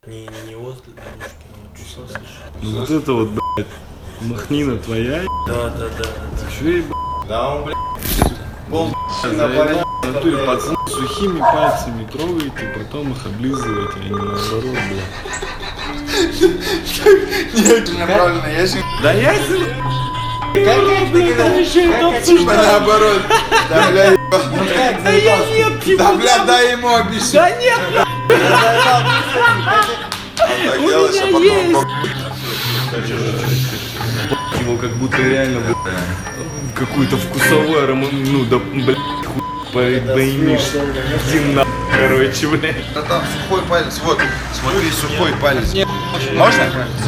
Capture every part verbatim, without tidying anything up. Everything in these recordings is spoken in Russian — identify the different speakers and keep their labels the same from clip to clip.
Speaker 1: Не, не, не возле девушки, но чуть слышишь.
Speaker 2: Ну вот это вот, блядь, махнина твоя,
Speaker 1: Да, да, да, да.
Speaker 2: еще и, блядь,
Speaker 3: Да он, блядь, пол
Speaker 2: заебал. В натуре пацаны сухими пальцами трогаете, потом их облизываете, а не наоборот, блядь.
Speaker 3: Нет, неправильно, я же...
Speaker 2: Да я себе...
Speaker 3: Как ты говоришь? Типа наоборот. Да, бля, ебать.
Speaker 2: Да я нет,
Speaker 3: Да, бля, дай ему объяснить.
Speaker 2: Да нет, блядь.
Speaker 3: Так делаешь, а потом...
Speaker 2: Его как будто реально, блядь, какую-то вкусовую аромат, ну да, блядь, хуй поимишь. Иди на, короче, блядь.
Speaker 3: Да там сухой палец, вот, смотри, сухой палец. Можно?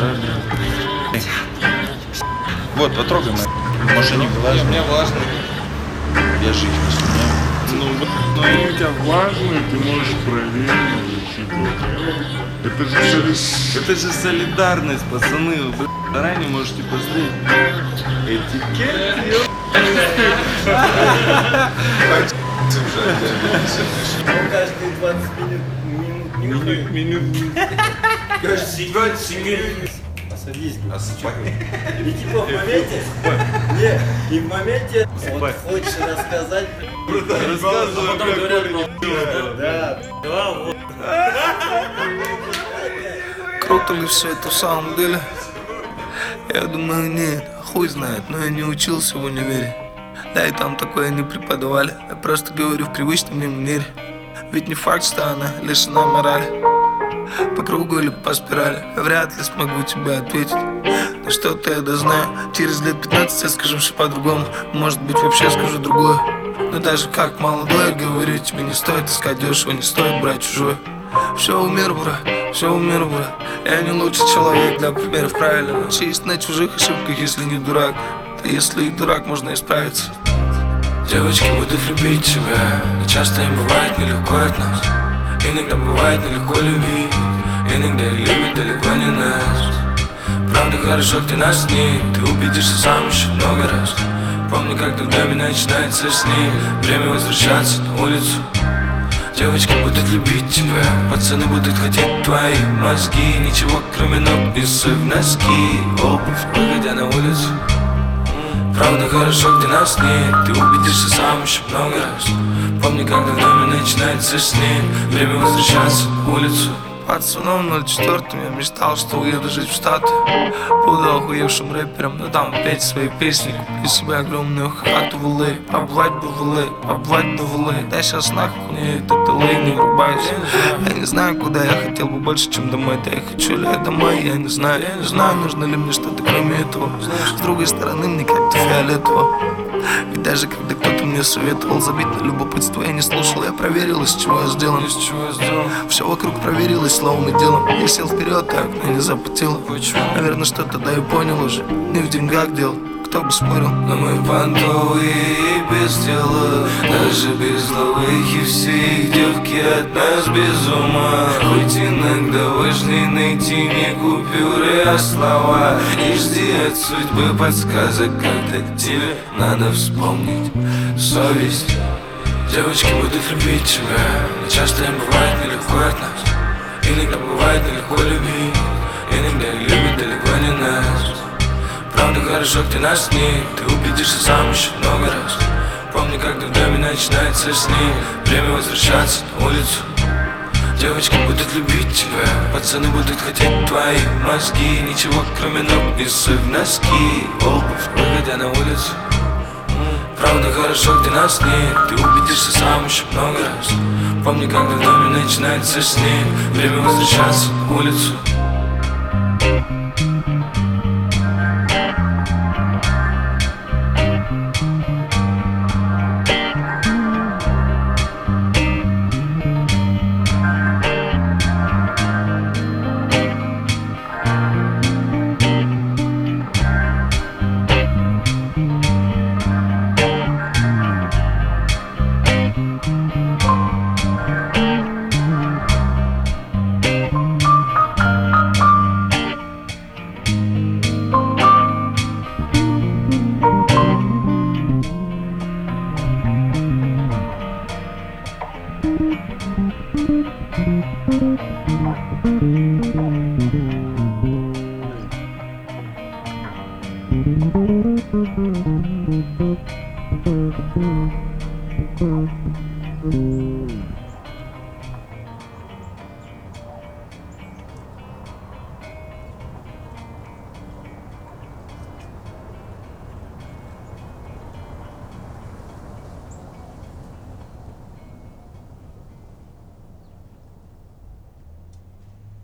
Speaker 3: Вот, потрогай мой. Может, они влажные? Мне влажные. Я же их не сумею.
Speaker 2: Ну, блядь, ну они у тебя влажные, ты можешь проверить. Это же, соли- это же солидарность, пацаны, вы, блядь, заранее можете поставить этикет, ё-
Speaker 1: Он каждые двадцать минут минут
Speaker 2: минут.
Speaker 1: Каждый сигарет, сигарет. Садись,
Speaker 3: А собака?
Speaker 1: и типа в моменте, не, и в моменте вот хочешь рассказать,
Speaker 2: Рассказывай,
Speaker 1: потом
Speaker 2: как
Speaker 1: говорят,
Speaker 2: корень
Speaker 1: ну,
Speaker 2: делал.
Speaker 1: да, да, вот.
Speaker 4: Круто ли все это в самом деле? Я думаю, нет, хуй знает, но я не учился в универе. Да и там такое не преподавали, я просто говорю в привычном мне манере. Ведь не факт, что она лишена морали. По кругу или по спирали, я вряд ли смогу тебе ответить. Но что-то я да знаю, через лет пятнадцать я скажу все по-другому. Может быть вообще скажу другое. Но даже как молодой, говорю тебе, не стоит искать дешево, не стоит брать чужое. Все умер, брат, все умер, брат. Я не лучший человек для примеров, правильно. Чист на чужих ошибках, если не дурак. Да если и дурак, можно исправиться. Девочки будут любить тебя, но часто им бывает нелегко от нас. Иногда бывает нелегко любить, иногда и любят далеко не нас. Правда хорошо, ты нас не, ты убедишься сам еще много раз. Помни, как тогда начинается с ней, время возвращаться на улицу. Девочки будут любить тебя, пацаны будут хотеть твои мозги. Ничего кроме ног, не суй в носки, обувь, выходя на улицу. Правда хорошо, где нас нет, ты убедишься сам еще много раз. Помни, как давно начинается с ней, время возвращаться на улицу. Пацаном ноль четвёртым я мечтал, что уеду жить в Штаты. Буду охуевшим рэпером, но там петь свои песни. Куплю себе огромную хату в ЛА, побывать бы в ЛА, побывать бы в ЛА. Да сейчас нахуй мне этот ЛА, не врубаюсь. Я не знаю, куда я хотел бы больше, чем домой. Да я хочу ли я домой, я не знаю. Я не знаю, нужно ли мне что-то кроме этого. С другой стороны, мне как-то фиолетово. Ведь даже когда кто-то мне советовал забить на любопытство, я не слушал, я проверил, из чего я сделан. Из чего я сделан. Все вокруг проверилось словом и делом. Я сел вперед, так меня не запотело. Наверное, что тогда я понял уже. Не в деньгах дело, кто бы спорил. Но мы понтовые и без дела, даже без ловых, и все их девки от нас без ума. Хоть иногда важнее найти не купюры, а слова. И жди от судьбы подсказок, когда к тебе надо вспомнить совесть. Девочки будут любить тебя, но часто им бывает нелегко от нас. Иногда бывает нелегко любить, иногда и любят далеко не нас. Правда хорошо, где нас нет, ты убедишься сам еще много раз. Помни, как давно начинается с ней, время возвращаться на улицу. Девочки будут любить тебя, пацаны будут хотеть твои мозги. Ничего кроме ног, не суй в носки, обувь, выходя на улицу. Правда хорошо, где нас нет, ты убедишься сам еще много раз. Помни, как давно начинается с ней, время возвращаться на улицу.
Speaker 5: Thank you.